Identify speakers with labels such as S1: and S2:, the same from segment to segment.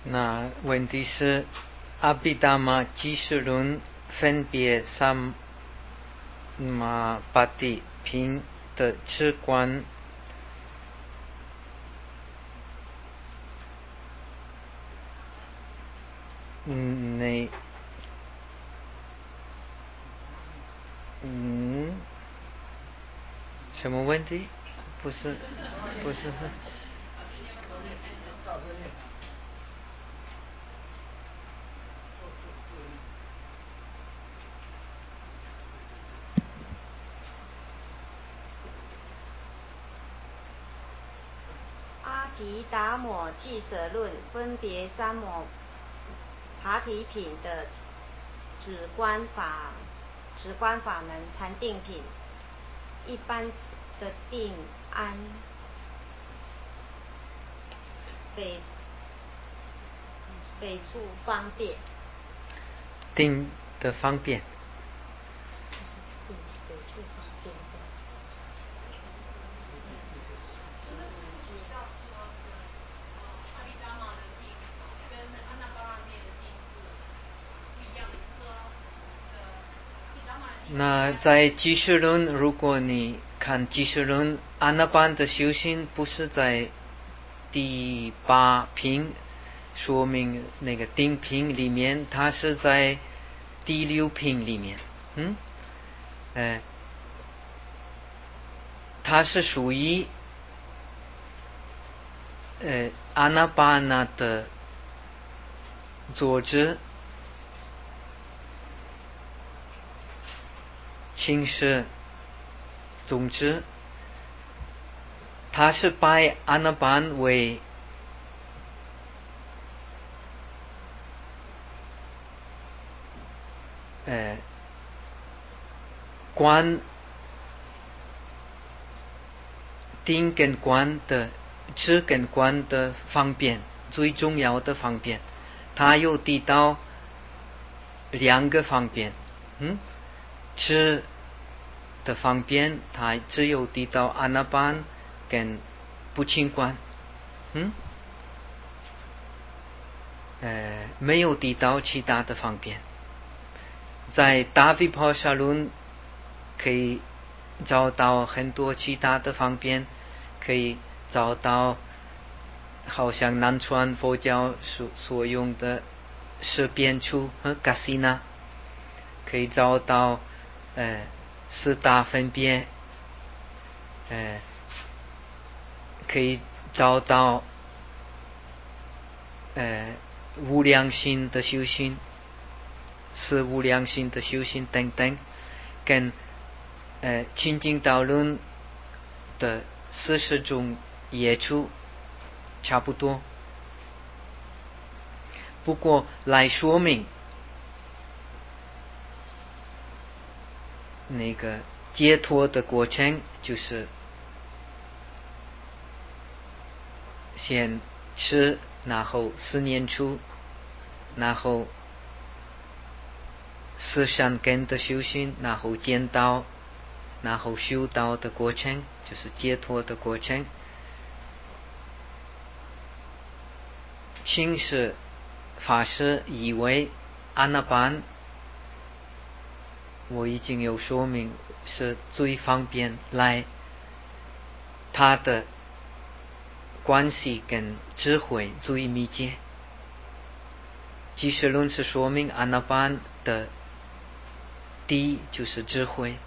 S1: 那问题是阿毗达摩几十轮分别三马八地品的直观什么问题？不是
S2: 阿毗达摩俱舍论分别三摩爬提品的止观法门禅定品，一般的定安北处方便，
S1: 定的方便。
S2: 北处方便
S1: 那在俱舍论，如果你看俱舍论，阿那班的修行不是在第八品说明那个定品里面，它是在第六品里面。它是属于阿那巴那的作者形式总之，他是拜阿那班为观定跟观的知跟观的方便，最重要的方便。他有提到两个方便，知的方便，他只有提到阿那班跟不净观，没有提到其他的方便。在大毗婆沙论可以找到很多其他的方便，可以找到好像南传佛教所用的十遍处和嘎西那，可以找到四大分别，可以找到无量心的修行，四无量心的修行等等，跟清净道论的40种业处差不多。不过来说明那个解脱的过程，就是先吃，然后四念处，然后四善根的修行，然后见道，然后修道的过程，就是解脱的过程。清世法师以为阿那班，我已经有说明，是最方便来他的关系跟智慧最密切。俱舍论是说明阿那班的第就是智慧，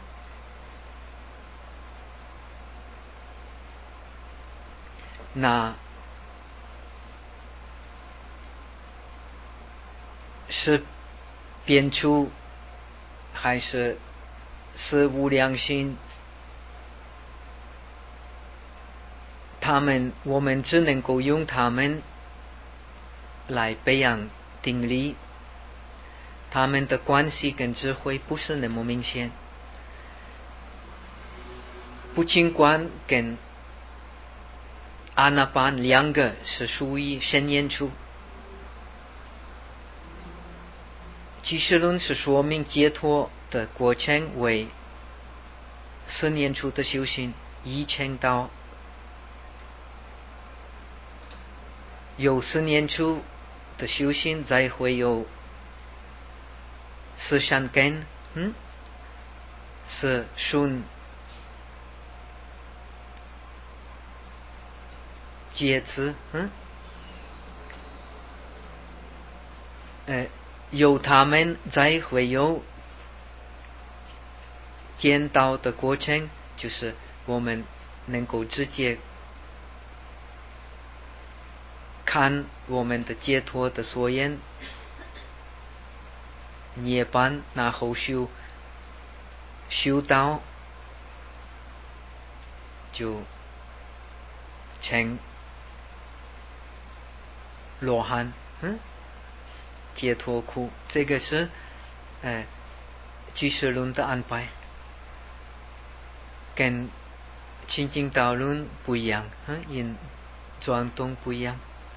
S1: 那是变处还是无量心，我们只能够用他们来培养定力，他们的关系跟智慧不是那么明显。不净观跟阿那班两个是属于深念处。俱舍论是说明解脱的过程为4念处的修行，一乘道有4念处的修行才会有思想根，是顺节制，有他们才会有见到的过程，就是我们能够直接看我们的解脱的所缘涅槃，然后修到就成罗汉，解脱苦，这个是俱舍论的安排，跟清净道论不一样，因传统不一样。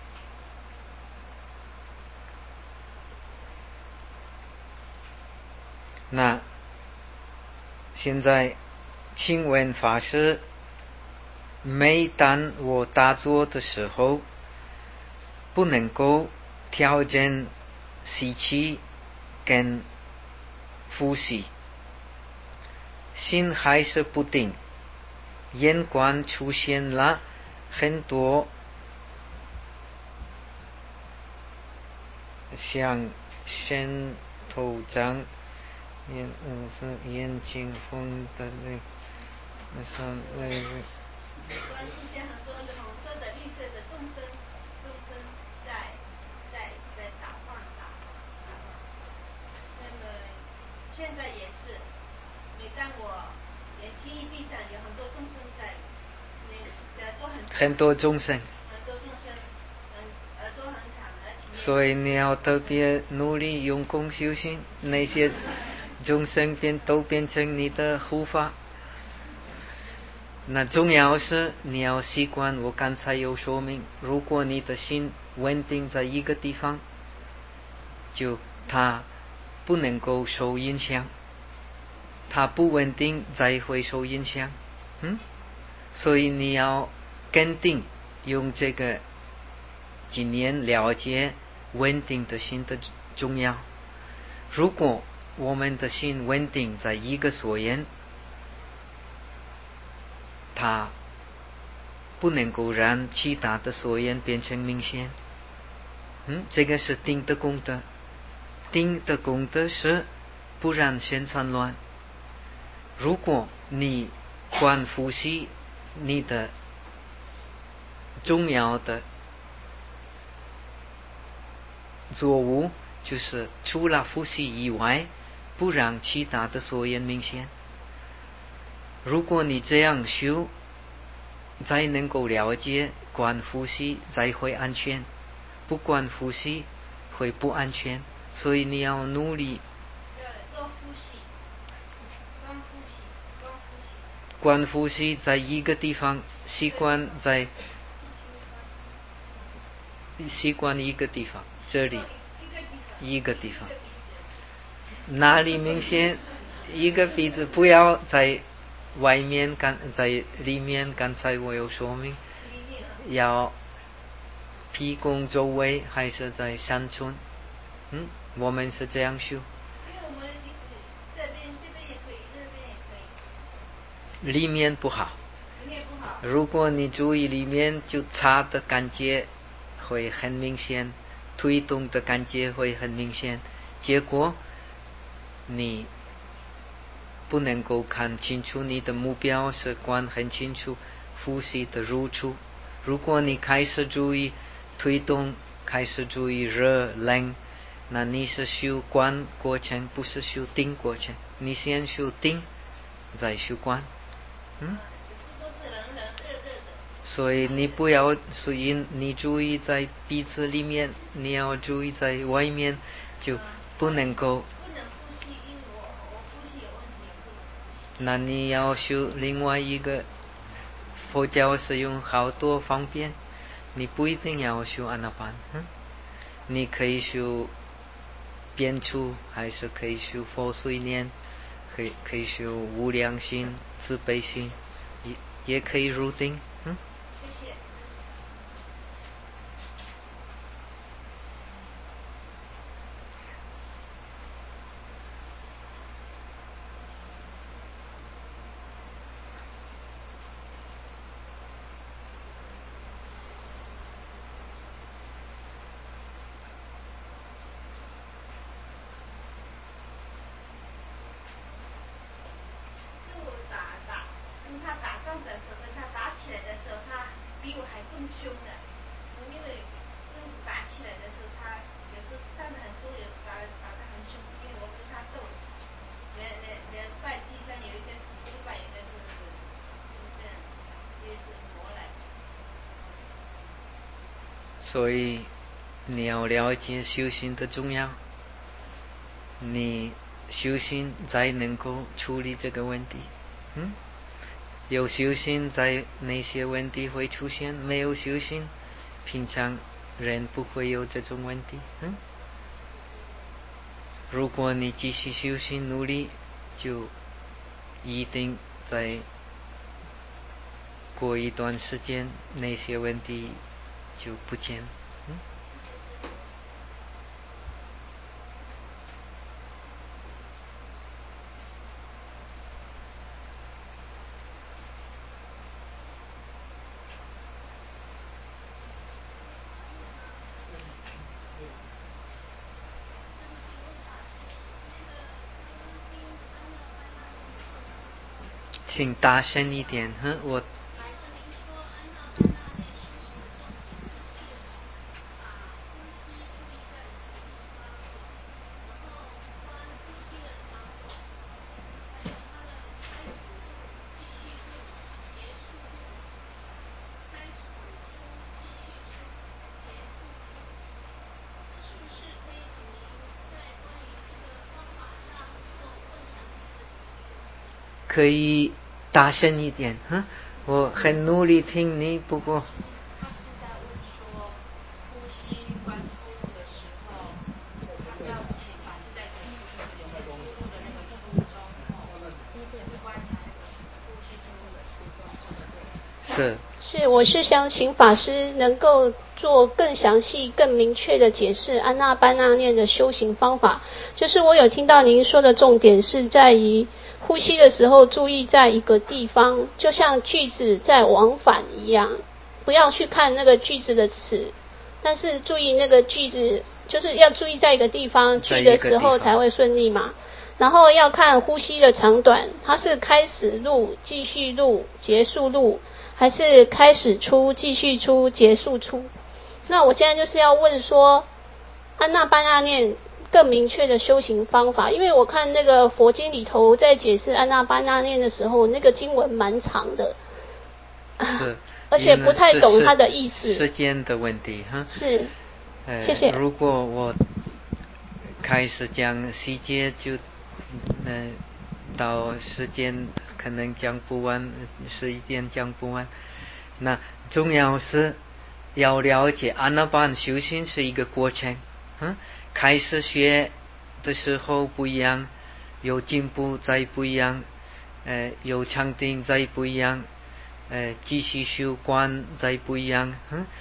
S1: 那现在请问法师，每当我打坐的时候，不能够调整吸气跟呼吸，心还是不定，眼光出现了很多像伸头长眼睛红的那上
S3: 出现很多红色的绿色的众生在打晃。那么现在也是，每当我眼睛一闭上，有很多众生在都
S1: 很多众生，
S3: 耳朵很长，而且
S1: 所以你要特别努力用功修行，那些众生都变成你的护法。那重要是你要习惯，我刚才有说明，如果你的心稳定在一个地方，就它不能够受影响，它不稳定才会受影响，所以你要肯定用这个经验了解稳定的心的重要。如果我们的心稳定在一个所缘，它不能够让其他的所缘变成明显，这个是定的功德。定的功德是不让心散乱。如果你观呼吸，你的重要的作物就是除了呼吸以外，不让其他的所缘明显。如果你这样修，才能够了解观呼吸才会安全，不观呼吸会不安全，所以你要努力
S3: 多呼吸，
S1: 观呼吸在一个地方，习惯一个地方，这里一个地方，哪里明显一个鼻子，不要在外面，在里面，刚才我有说明，要屁股周围还是在山村，我们是这样修。
S3: 这边也可以，那边也可以。
S1: 里面不好。如果你注意里面，就擦的感觉会很明显，推动的感觉会很明显，结果你不能够看清楚你的目标是观很清楚呼吸的入处。如果你开始注意推动，开始注意热冷，那你是修观过程，不是修定过程。你先修定，再修观。所以你不要，所以你注意在鼻子里面，你要注意在外面，就不能够。
S3: 不能呼吸，因为我呼吸有问题，不能呼吸。
S1: 那你要修另外一个，佛教是用好多方便，你不一定要修阿那班，你可以修变出，还是可以修佛随念，可以修无量心、慈悲心，也可以入定。
S3: 谢谢。 上的时候，跟他打起来的时候，他比我还更凶的。因为打起来的时候，他有时伤的很多，也打得很凶。因为我跟他斗，连拜祭上有一个是失败，一个是这样，也是磨来的。
S1: 所以你要了解修行的重要，你修行才能够处理这个问题。有修行在那些问题会出现，没有修行平常人不会有这种问题。如果你继续修行努力，就一定在过一段时间那些问题就不见了。请大声一点，我。可以大声一点，我很努力听你，不过。
S4: 他是在问说，呼吸关出入的时候，他要请法师在解释，就是有出入的那个初衷，就是观察那个呼吸出入的初衷这个过程。
S5: 是，我是想请法师能够做更详细、更明确的解释安那班那念的修行方法。就是我有听到您说的重点是在于呼吸的时候注意在一个地方，就像句子在往返一样，不要去看那个句子的词，但是注意那个句子，就是要注意在一个地方句的时候才会顺利嘛。然后要看呼吸的长短，它是开始入、继续入、结束入，还是开始出、继续出、结束出。那我现在就是要问说，安那班那念更明确的修行方法，因为我看那个佛经里头在解释安那班那念的时候，那个经文蛮长的，而且不太懂它的意思。
S1: 时间的问题
S5: 是，谢谢。
S1: 如果我开始讲细节，就到时间可能讲不完，11点讲不完。那重要是要了解阿那班修行是一个过程。开始学的时候不一样，有进步再不一样，有禅定再不一样，继续修观再不一样。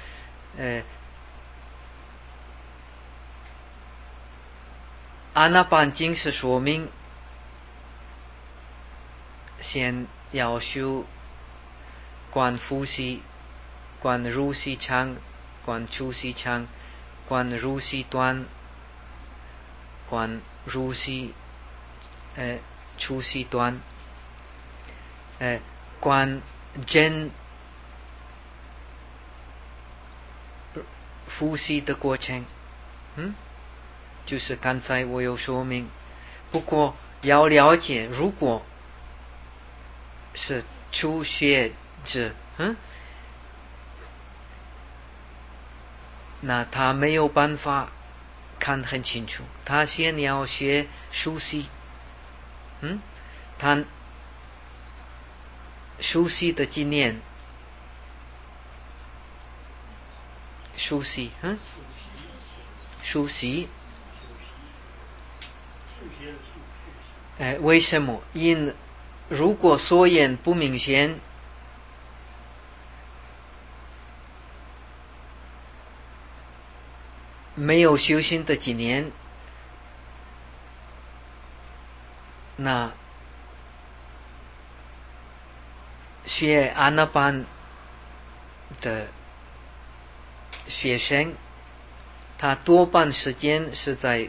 S1: 阿那班经是说明先要修观呼吸，观入息长，观出息长，观入息短，观入息出息短，观真呼吸的过程。就是刚才我有说明，不过要了解，如果是初学者，那他没有办法看很清楚，他先要学熟悉，他熟悉的经验，熟悉，熟悉。为什么？如果所言不明显，没有修行的经验，那学阿那班的学生，他多半时间是在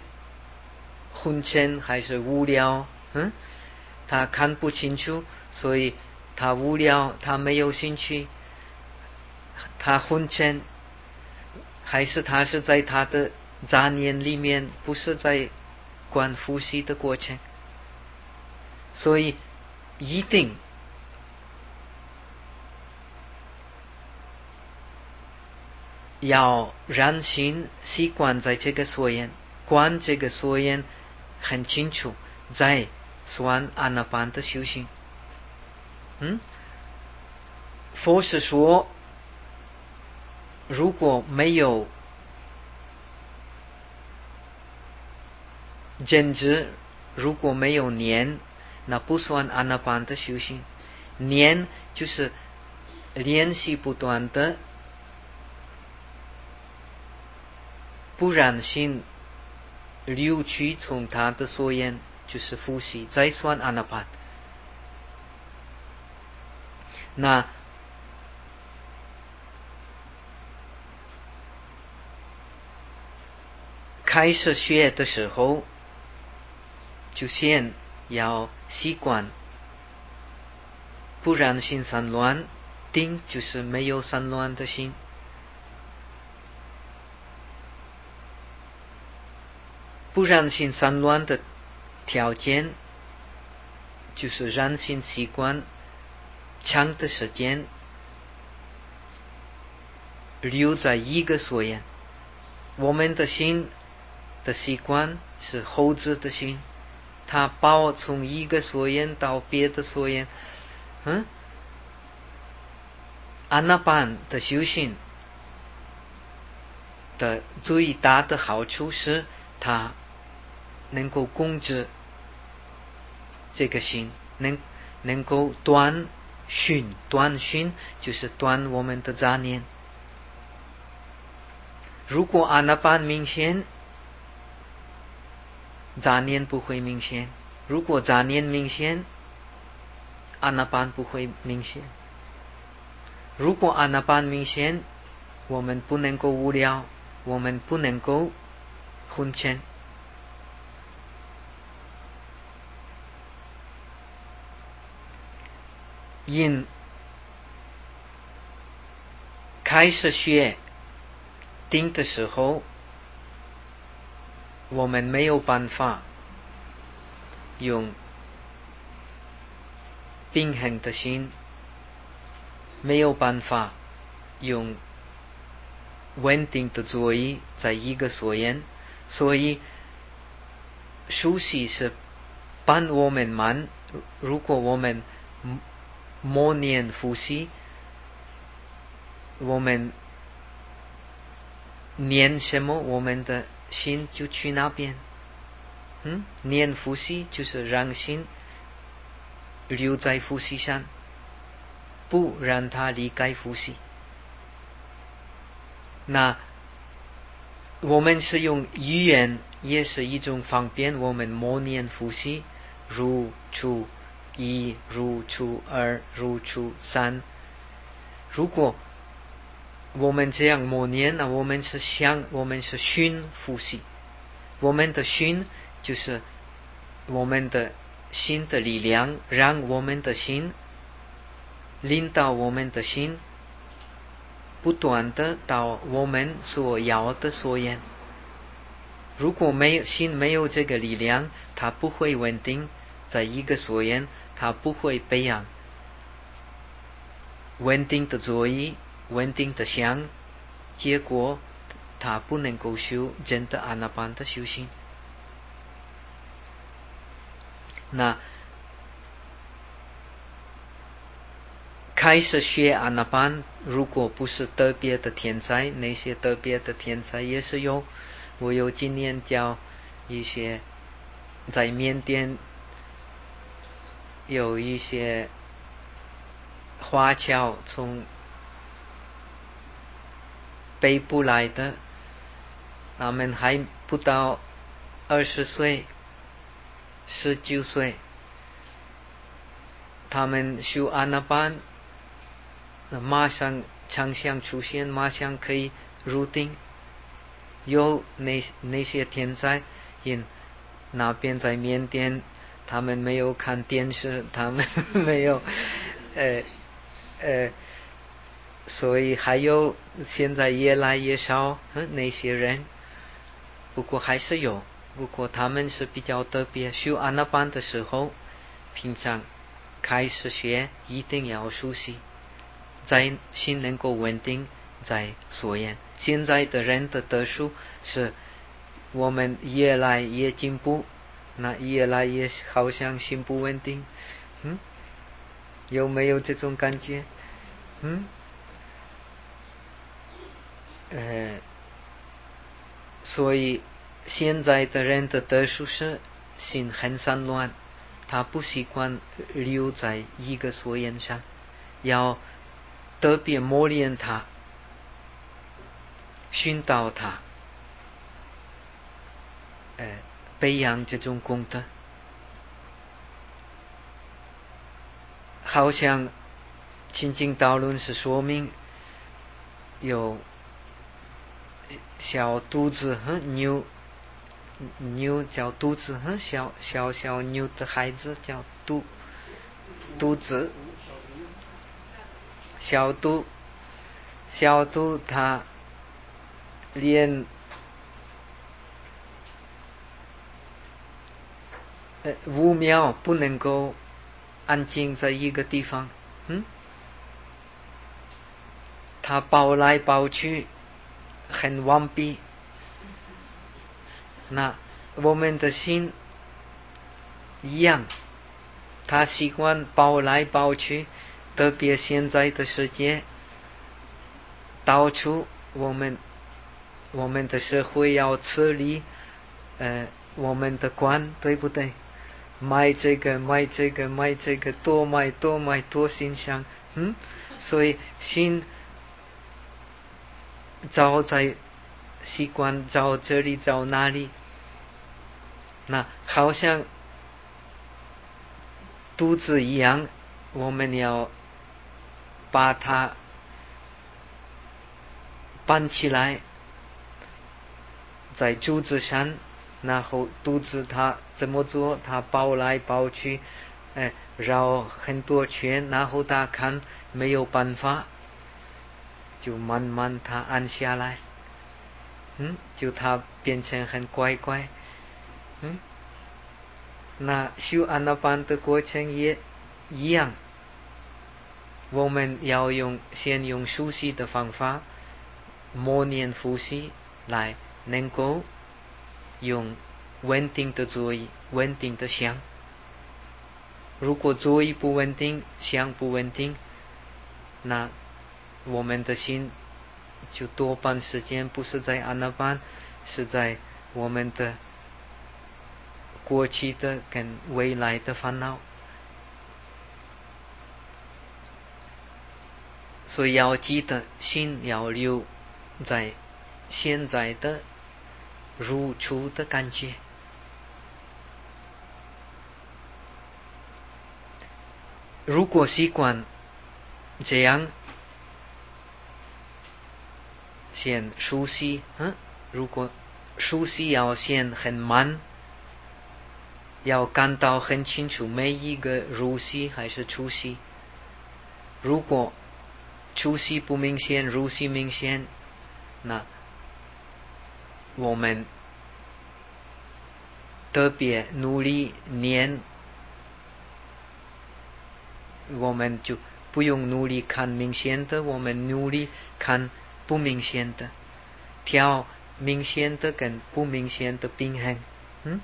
S1: 昏沉还是无聊，他看不清楚，所以他无聊，他没有兴趣，他昏沉，还是他是在他的杂念里面，不是在观呼吸的过程。所以一定要让心习惯在这个所缘，观这个所缘很清楚，在算阿那班的修行。佛是说，如果没有真知，如果没有念，那不算阿那班的修行。念就是练习不断的，不让心流去从他的所缘，就是呼吸，再算阿那班。那开始学的时候，就先要习惯不让心散乱，定就是没有散乱的心。不让心散乱的条件，就是让心习惯长的时间留在一个所缘。我们的心的习惯是猴子的心，它跑从一个所缘到别的所缘。阿那班的修行的最大的好处是，它能够控制这个心，能够断熏就是断我们的杂念。如果阿那班明显，杂念不会明显；如果杂念明显，阿那班不会明显。如果阿那班明显，我们不能够无聊，我们不能够昏沉。因开始学定的时候，我们没有办法用平衡的心，没有办法用稳定的座椅在一个所缘，所以休息是帮我们忙。如果我们默念呼吸，我们念什么，我们的心就去那边。念呼吸就是让心留在呼吸上，不让它离开呼吸。那我们是用语言也是一种方便我们默念呼吸，如初一，如初二，如初三。如果我们这样默念，那我们是熏呼吸。我们的熏就是我们的心的力量，让我们的心领导我们的心不断的到我们所要的所缘。如果心没有这个力量，它不会稳定在一个所缘，它不会培养稳定的座椅，稳定的想，结果它不能够修真的阿那班的修行。那开始学阿那班，如果不是特别的天才，那些特别的天才也是有。我有经验教一些在缅甸有一些华侨从北部来的，他们还不到20岁，19岁，他们修阿那班，马上长相出现，马上可以入定。有那些天才，因那边在缅甸，他们没有看电视，他们没有所以还有现在越来越少那些人，不过还是有，不过他们是比较特别。修阿那班的时候，平常开始学一定要熟悉，在心能够稳定在所言。现在的人的特殊是我们越来越进步，那越来越好像心不稳定，有没有这种感觉？所以现在的人的特殊是心很散乱，他不习惯留在一个所言上，要特别磨练他，熏导他，培养这种功德。好像清净道论是说明有小肚子牛叫肚子，小牛的孩子叫肚子，小肚它连5秒不能够安静在一个地方，它跑来跑去很顽皮。那我们的心一样，他习惯跑来跑去，特别现在的世界到处我们的社会要治理我们的官，对不对？买这个多买多欣赏，所以心找在习惯找这里找那里，那好像肚子一样，我们要把它搬起来，在柱子上，然后肚子它怎么做？它跑来跑去，绕很多圈，然后它看没有办法，就慢慢它按下来，就它变成很乖，那修阿那班的过程也一样，我们要先用熟悉的方法默念呼吸来能够用稳定的座椅，稳定的想。如果座椅不稳定，想不稳定，那我们的心就多半时间不是在阿那班，是在我们的过去的跟未来的烦恼。所以要记得心要留在现在的如初的感觉。如果习惯这样先熟悉，如果熟悉要先很慢，要感到很清楚每一个入息还是出息。如果出息不明显，入息明显，那我们特别努力念，我们就不用努力看明显的，我们努力看不明显的，调明显的跟不明显的平衡。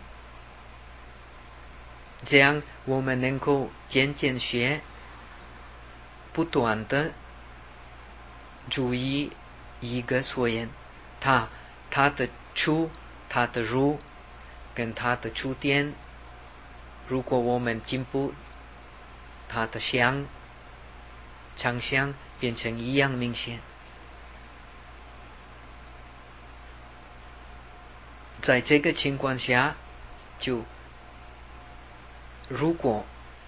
S1: 这样我们能够渐渐学，不断的注意一个所言，它的出，它的入，跟它的出点，如果我们进步，它的相长相变成一样明显。在这个情况下，就如果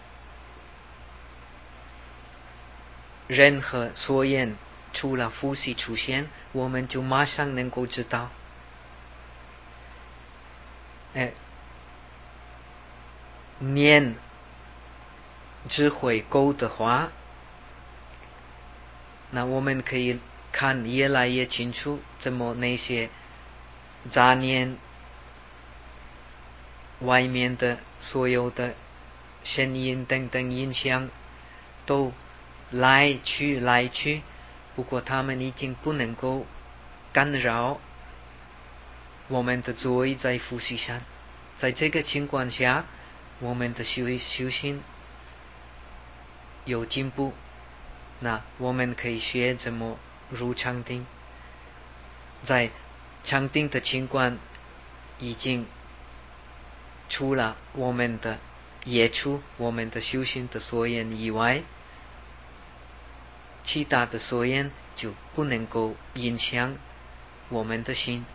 S1: 任何所言除了呼吸出现，我们就马上能够知道，念智慧够的话， 那我们可以看越来越清楚，怎么那些杂念外面的所有的声音等等影响都来去，不过他们已经不能够干扰我们的作为在呼吸上。在这个情况下，我们的修行有进步，那我们可以学怎么入禅定。在禅定的情况已经除了我们的业处，我们的修行的所缘以外，其他的所缘就不能够影响我们的心。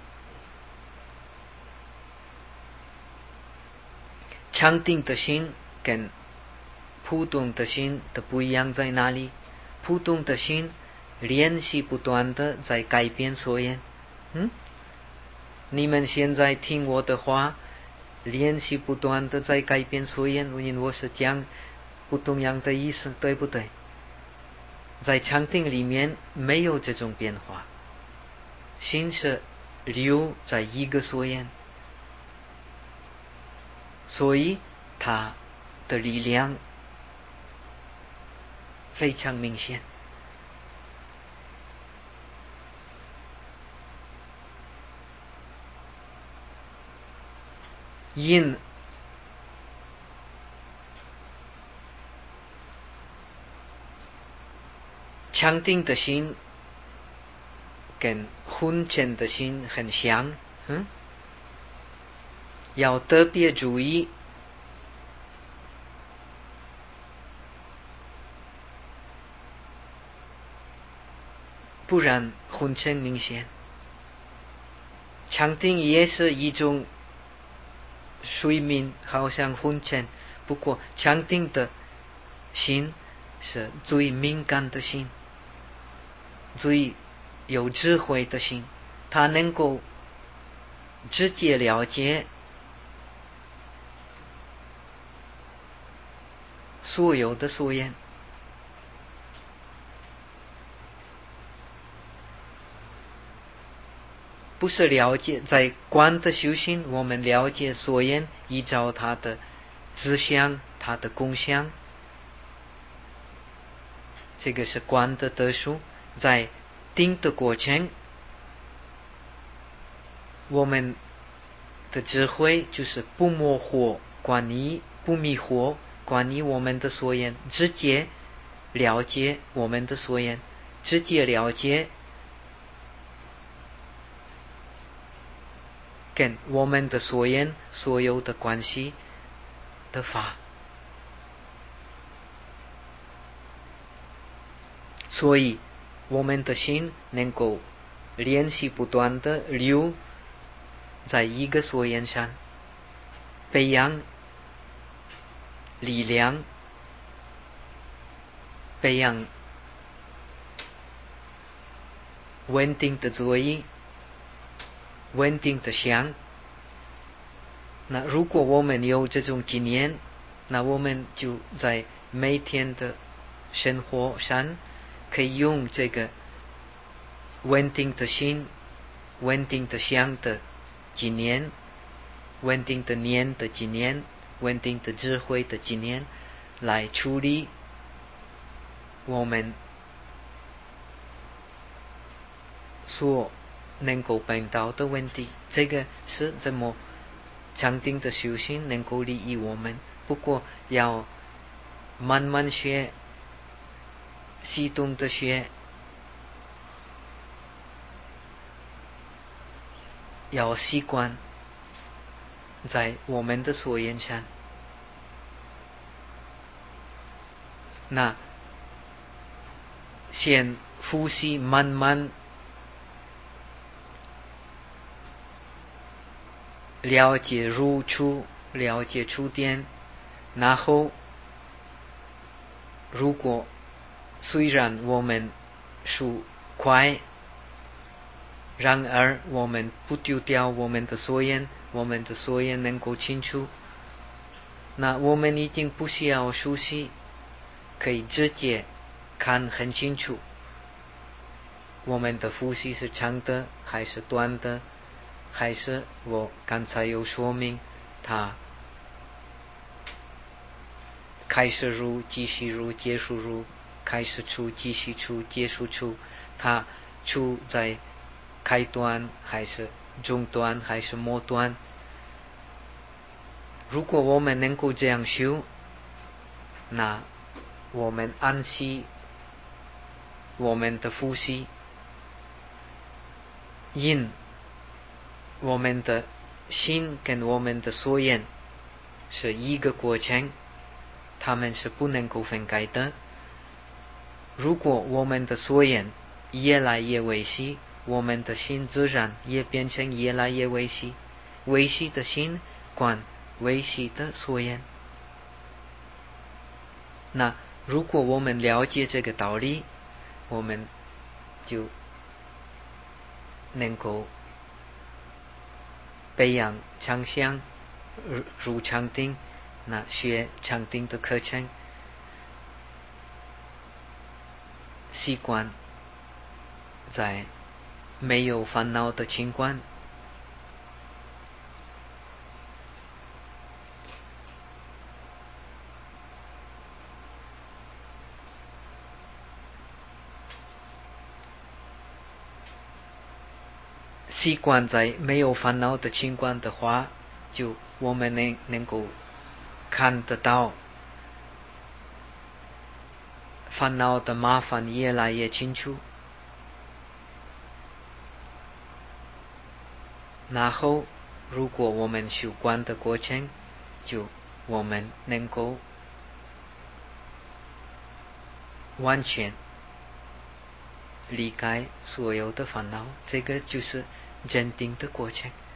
S1: 禅定的心跟普通的心的不一样在哪里？普通的心练习不断的在改变所缘。你们现在听我的话，练习不断的在改变所缘，因为我是讲不同样的意思，对不对？在禅定里面没有这种变化，心是留在一个所缘，所以它的力量非常明显。因禅定的心跟昏沉的心很像，要特别注意，不然昏沉明显。禅定也是一种睡眠，好像昏沉，不过禅定的心是最敏感的心，最有智慧的心，它能够直接了解所有的所缘。不是了解在观的修行，我们了解所缘，依照它的志向，它的功效，这个是观的特殊。在定的过程，我们的智慧就是不模糊关于不迷惑关于我们的所缘，直接了解我们的所缘，直接了解跟我们的所缘所有的关系的法。所以我们的心能够练习不断的留在一个所缘上，培养力量，培养稳定的作意，稳定的想。那如果我们有这种经验，那我们就在每天的生活上可以用这个稳定的心、稳定的想的经验、稳定的念的经验、稳定的智慧的经验来处理我们所能够碰到的问题。这个是怎么禅定的修行能够利益我们，不过要慢慢学，系统的学，要习惯在我们的所缘上。那先呼吸，慢慢了解入处，了解触点，然后如果虽然我们数快，然而我们不丢掉我们的所缘，我们的所缘能够清楚，那我们已经不需要熟悉，可以直接看很清楚。 我们的呼吸是长的还是短的，还是我刚才有说明它开始入继续入结束入，开始出继续出结束出，它出在开端还是中端还是末端。如果我们能够这样修，那我们安息我们的呼吸，因我们的心跟我们的所言是一个过程，他们是不能够分开的。如果我们的所言越来越微细，我们的心自然也变成越来越微细，微细的心观微细的所言。那如果我们了解这个道理，我们就能够培养常想入禅定，那学禅定的课程，习惯在没有烦恼的情况，习惯在没有烦恼的情况的话，就我们能够看得到烦恼的麻烦越来越清楚。然后如果我们修观的过程，就我们能够完全离开所有的烦恼，这个就是镇定的过程。